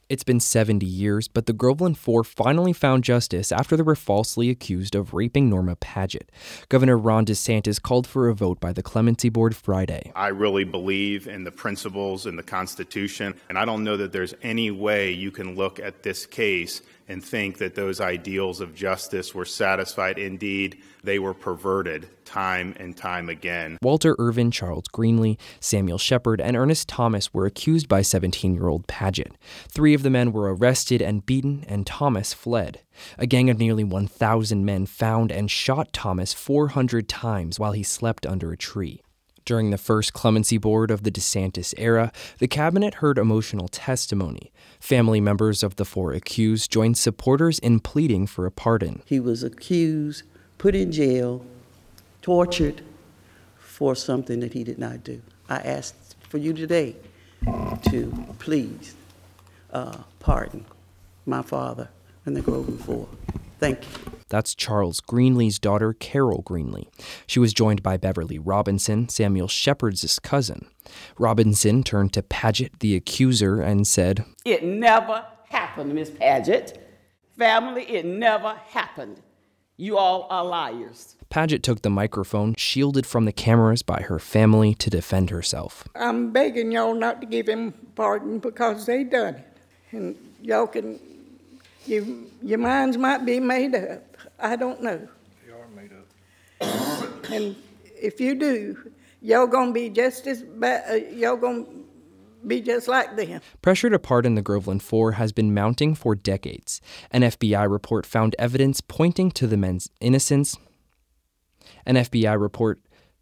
It's been 70 years, but the Groveland Four finally found justice after they were falsely accused of raping Norma Paget. Governor Ron DeSantis called for a vote by the Clemency Board Friday. I really believe in the principles in the Constitution, and I don't know that there's any way you can look at this case and think that those ideals of justice were satisfied. Indeed, they were perverted time and time again. Walter Irvin, Charles Greenlee, Samuel Shepard, and Ernest Thomas were accused by 17-year-old Paget. 3 of the men were arrested and beaten, and Thomas fled. A gang of nearly 1,000 men found and shot Thomas 400 times while he slept under a tree. During the first clemency board of the DeSantis era, the cabinet heard emotional testimony. Family members of the 4 accused joined supporters in pleading for a pardon. He was accused, put in jail, tortured for something that he did not do. I ask for you today to please pardon my father and the Groveland Four. Thank you. That's Charles Greenlee's daughter, Carol Greenlee. She was joined by Beverly Robinson, Samuel Shepard's cousin. Robinson turned to Paget, the accuser, and said, "It never happened, Miss Paget. Family, it never happened. You all are liars." Paget took the microphone, shielded from the cameras by her family, to defend herself. "I'm begging y'all not to give him pardon because they done it. And y'all can, your minds might be made up. I don't know. They are made up. And if you do, y'all gonna be just as bad. Y'all gonna be just like them." Pressure to pardon the Groveland Four has been mounting for decades. An FBI report found evidence pointing to the men's innocence. An FBI report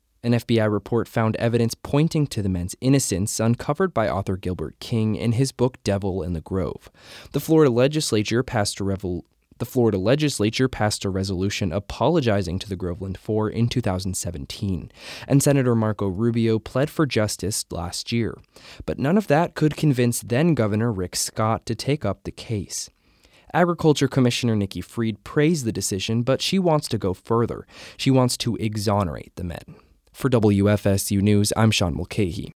found evidence pointing to the men's innocence uncovered by author Gilbert King in his book Devil in the Grove. The Florida legislature passed a resolution apologizing to the Groveland Four in 2017, and Senator Marco Rubio pled for justice last year. But none of that could convince then-Governor Rick Scott to take up the case. Agriculture Commissioner Nikki Fried praised the decision, but she wants to go further. She wants to exonerate the men. For WFSU News, I'm Sean Mulcahy.